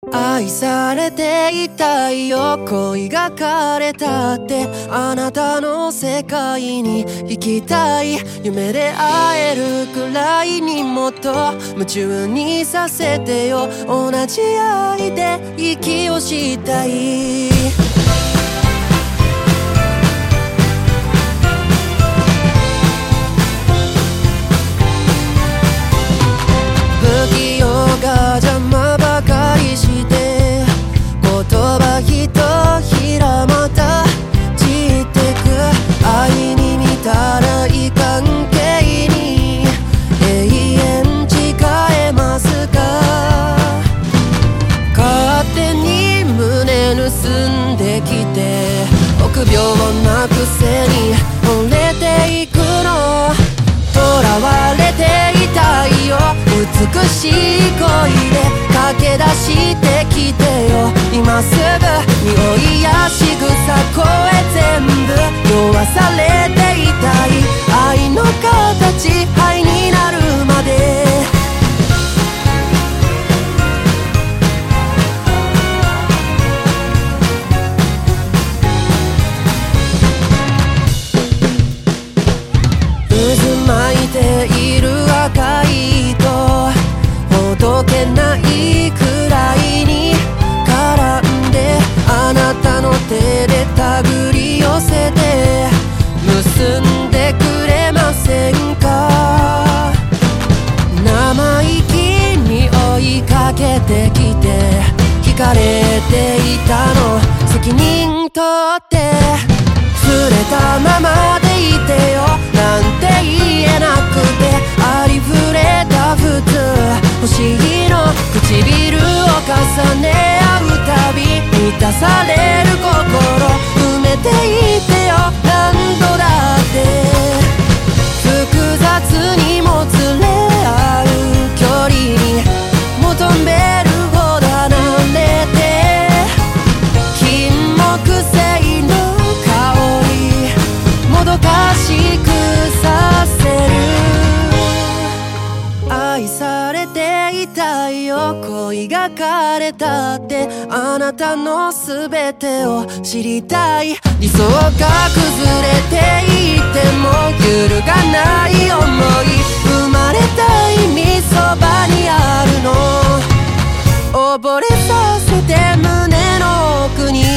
愛されていたいよ、恋が枯れたってあなたの世界に行きたい。夢で会えるくらいにもっと夢中にさせてよ。同じ愛で息をしたい。不器用が邪魔ばかりして言葉ひとひらまた散ってく。愛に満たない関係に永遠誓えますか。勝手に胸盗んできて臆病なくせに惚れていくの。囚われていたいよ、美しい恋で駆け出してきてよ。今すぐ匂いや仕草声全部酔わされていたい。愛の形灰になるまで。渦巻いている赤い糸ほどけないくらいに絡んであなたの手で手繰り寄せて結んでくれませんか。生意気に追いかけてきて惹かれていたの責任取って釣れたままでいてよなんて言えなくてありふれた普通欲しいの。唇を重ね合うたび満たされる心埋めていてよ何度だって。複雑にもつれ合う距離に求めるほど離れて金木犀のもどかしくさせる。愛されていたいよ、恋が枯れたってあなたのすべてを知りたい。理想が崩れていても揺るがない想い生まれた意味そばにあるの。溺れさせて胸の奥に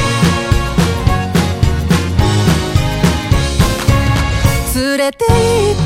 連れて行